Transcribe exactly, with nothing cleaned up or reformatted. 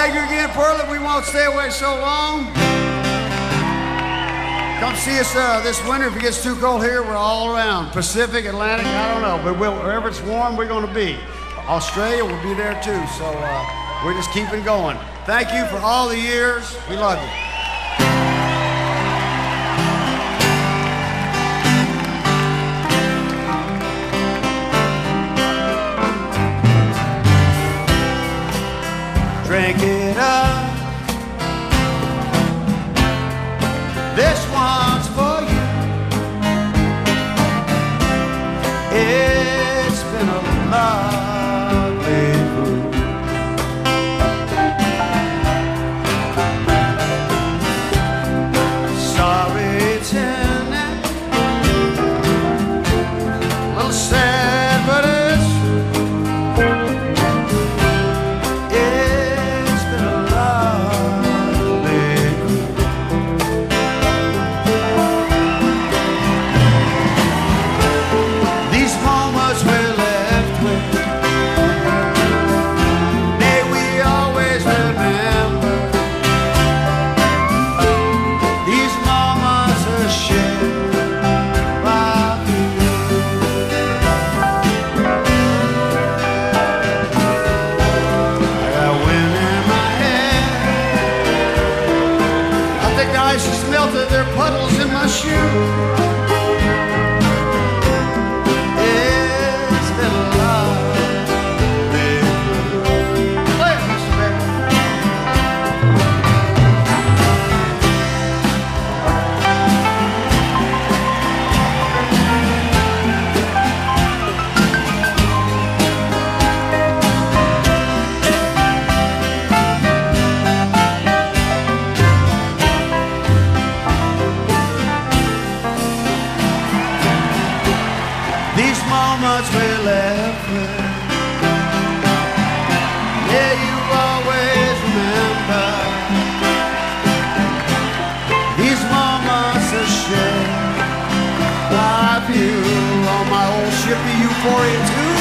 Thank you again, Portland. We won't stay away so long. Come see us uh, this winter. If it gets too cold here, we're all around. Pacific, Atlantic, I don't know. But we'll, wherever it's warm, we're going to be. Australia will be there too. So uh, we're just keeping going. Thank you for all the years. We love you. Drink it up. This one's for you. It's been a lovely cruise. Sorry, tenant. A little sad, but it's melted, there are puddles in my shoe. It's been a lovely cruise. Play it, Mister Baby. These moments we're left with, yeah, you always remember. These moments are shared by you on my old ship, the Euphoria two.